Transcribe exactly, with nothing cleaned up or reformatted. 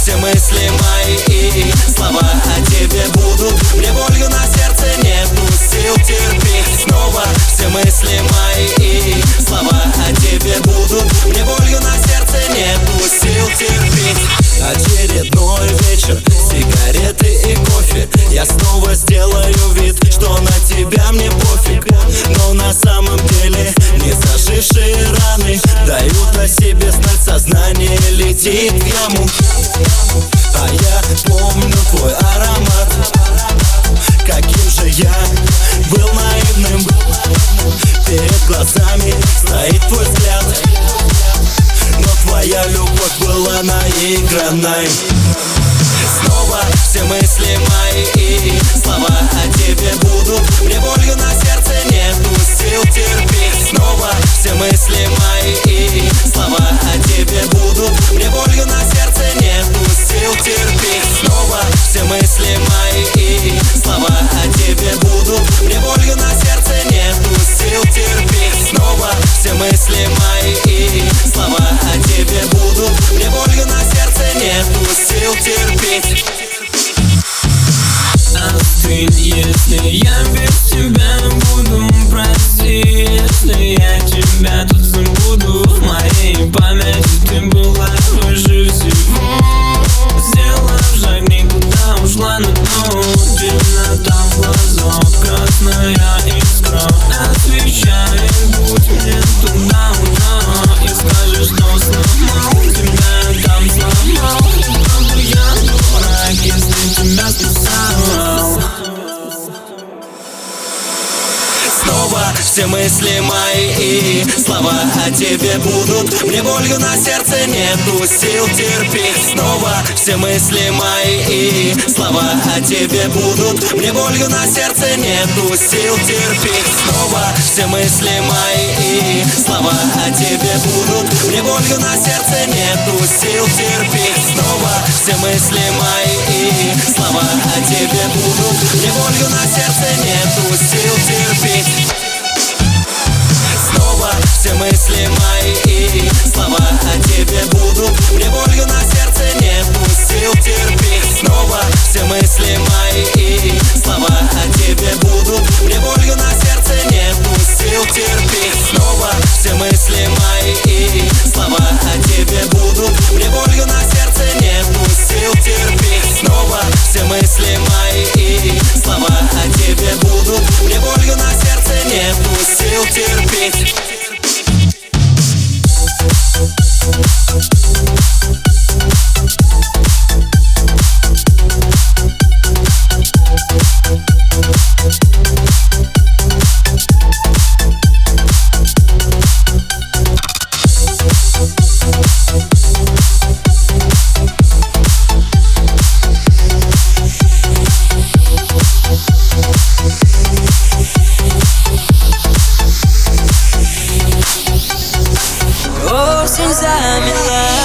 все мысли мои, слова о тебе будут мне болью на сердце, нету сил терпеть. Снова все мысли мои, слова о тебе будут мне болью на сердце, нету сил терпеть. Очередной вечер, сигареты и кофе. Я снова сделаю вид, что на тебя мне пофиг, но на самом деле не зажившие раны дают о себе знать, сознание летит в яму. А я помню твой аромат, каким же я был наивным. Перед глазами стоит твой взгляд, но твоя любовь была наигранной. Снова все мысли мои, слова о тебе будут мне болью на сердце, нету сил терпеть. Снова все мысли мои, слова о тебе будут мне болью на сердце, нету сил терпеть. Снова все мысли мои, слова о тебе будут мне болью на сердце, нету сил терпеть. Снова все мысли мои, слова о тебе будут мне болью на сердце, нету сил терпеть. Остынь, если я без тебя буду. Прости, если я тебя тут забуду. В моей памяти ты была выше всего. Сделав шаг, никуда ушла на дно. Темнота в глазах, красная искра освещает путь мне туда, туда. И скажешь, что сломал тебя, там сломал. Правда, я дурак, если тебя спасал. Снова все мысли мои, слова о тебе будут мне болью на сердце, нету сил терпеть. Снова все мысли мои, слова о тебе будут мне болью на сердце, нету сил терпеть. Снова все мысли мои, слова о тебе будут мне болью на сердце, нету сил терпеть. Снова все мысли мои, слова о тебе будут мне болью на сердце, нету сил терпеть. Снова все мысли мои, слова о тебе будут мне болью на сердце, нету сил терпеть. Снова все мысли мои, слова о тебе будут мне болью на сердце, нету сил терпеть. Снова все мысли мои, слова о тебе будут мне болью на сердце, нету сил терпеть. Снова все мысли мои, слова о тебе будут мне болью на сердце, нету сил терпеть. Осень замела